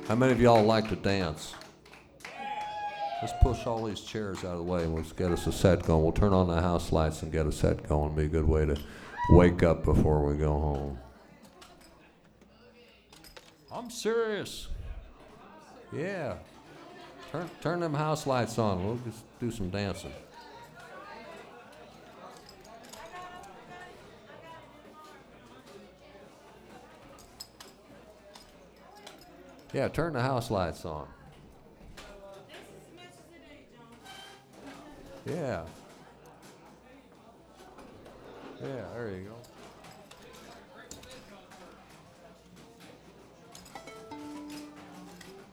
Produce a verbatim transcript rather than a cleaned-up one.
How many of y'all like to dance? Let's push all these chairs out of the way and let's get us a set going. We'll turn on the house lights and get a set going. Be a good way to wake up before we go home. I'm serious. Yeah. Turn, turn them house lights on. We'll just do some dancing. Yeah, turn the house lights on. Yeah. Yeah, there you go.